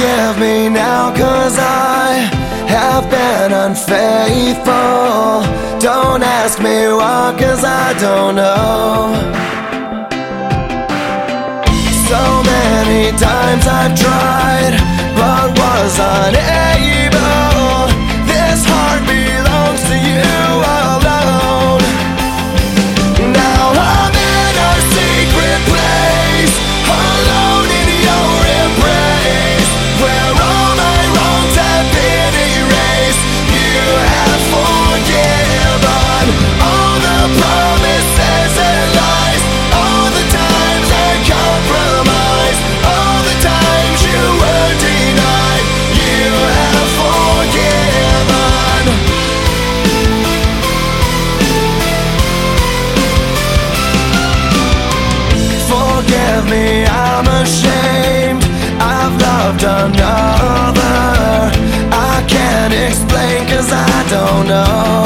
Forgive me now, 'cause I have been unfaithful. Don't ask me why, 'cause I don't know. So many times I've tried, but was unable. This heart belongs to you alone. Now I'm in a secret place, alone in your embrace, where all my wrongs have been erased. You have forgiven all the promises and lies, all the times I compromised, all the times you were denied. You have forgiven. Forgive me, I'm ashamed. I've loved another. I can't explain, 'cause I don't know.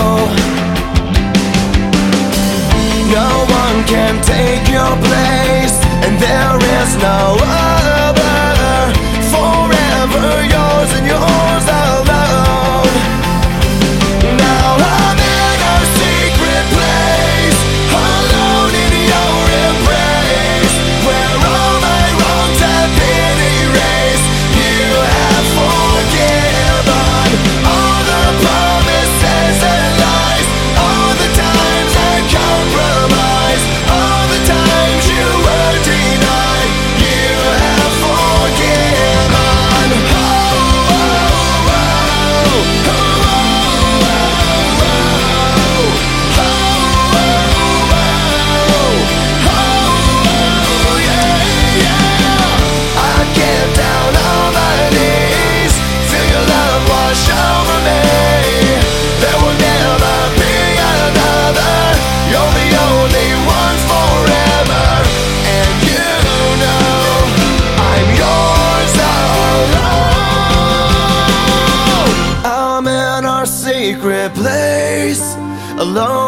No one can take your place, and there is no other. Forever yours and yours alone. Now I'm in a secret place, alone in your embrace, where all my wrongs have been erased. You have forgiven all the promises and lies, all the times I compromised, all the times you were denied. You have forgiven. Oh, oh, oh, oh, I get down on my knees, feel your love wash over me. There will never be another. You're the only one forever, and you know I'm yours alone. I'm in our secret place, alone